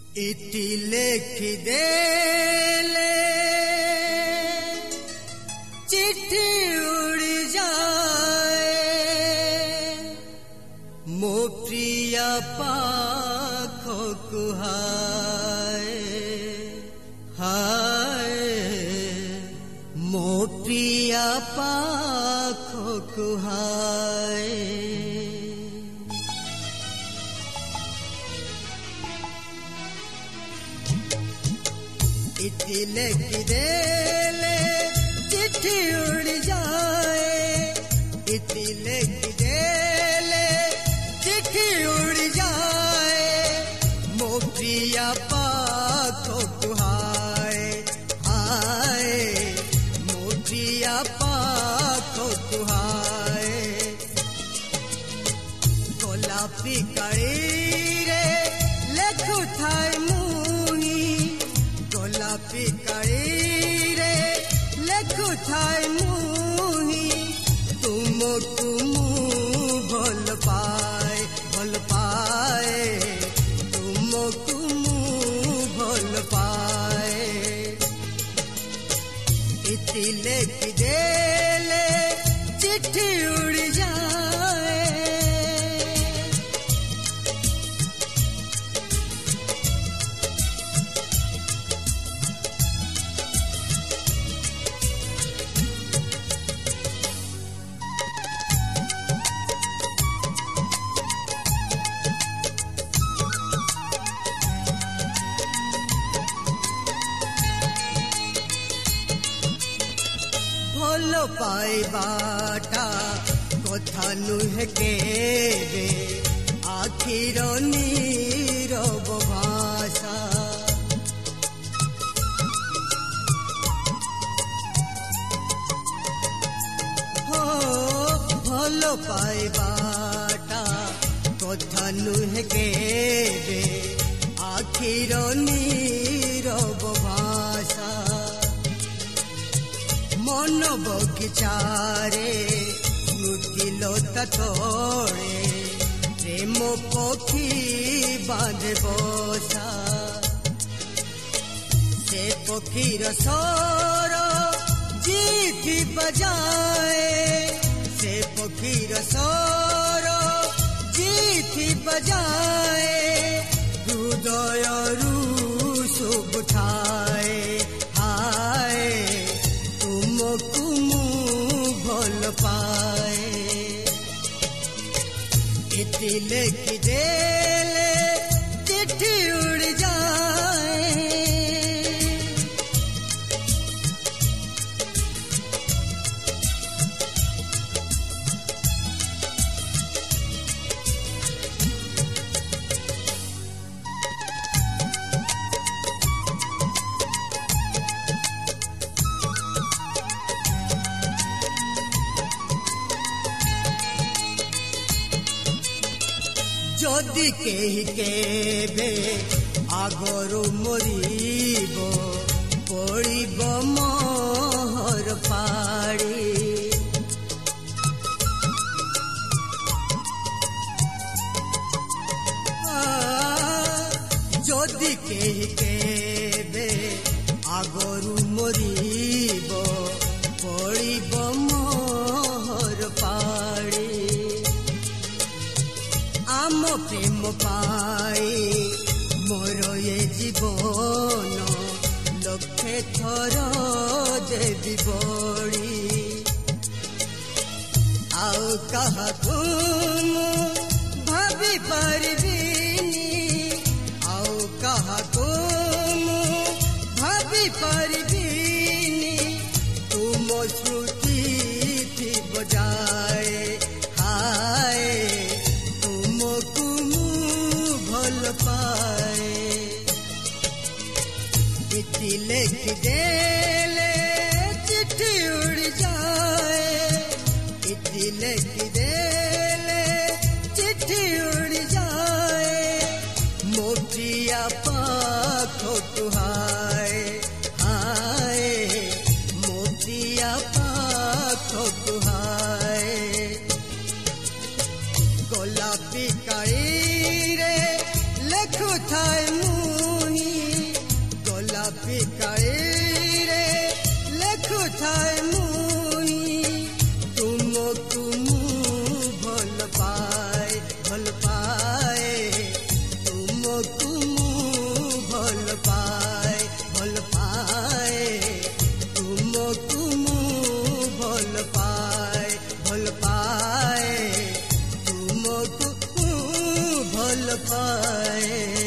इति लेखि देले चिट्ठी उड़ जाए मो प्रिया पाखो हाय हाय मो प्रिया पाखो हाय इति लेखि देले चिट्ठी उड़ जाए इति लेखि देले चिट्ठी उड़ जाए मो प्रिया पाखो हाय हाय मो प्रिया पाखो हाय गोलापी काली रे लेखु थाय गोलापी काली रे लेखु थाय मुही तुमको भल पाए तुमको भल पाए इति लेखि देले चिट्ठी उड़ जाए भल पाइबाटा कथा नुहे केबे आखिर नीरव भाषा हो भल पाइबाटा कथा नुहे केबे आखिर नीरव भाषा मन बगिचारे स्मृतिलता तोड़े प्रेम पक्षी बांधे बसा से पक्षीर स्वर जीथी बजाए से पक्षीर स्वर जीथी बजाए हृदय शुभ ठाए हाय तुमको भल पाए इति लेखि देले चिट्ठी उड़ जाए जदि केहि केबे आगरु मरिब पड़िब मोहर पाड़ी जदि केहि केबे आगरु मरिब पड़िब मोहर पाड़ी आम प्रेम पाई मोर ये जीवन लक्षे थर देवी बड़ी आउ कहाकू भाभी पारबिनी आउ कहाकू भाभी पारबिनी तुम श्रुति थी बजाए हाय भल पाए इति लेखि देले चिट्ठी उड़ जाए इति लेखि देले चिट्ठी उड़ जाए मो प्रिया पाखो हाय हाय मो प्रिया पाखो हाय गोलापी काली रे लेखु थाय पाए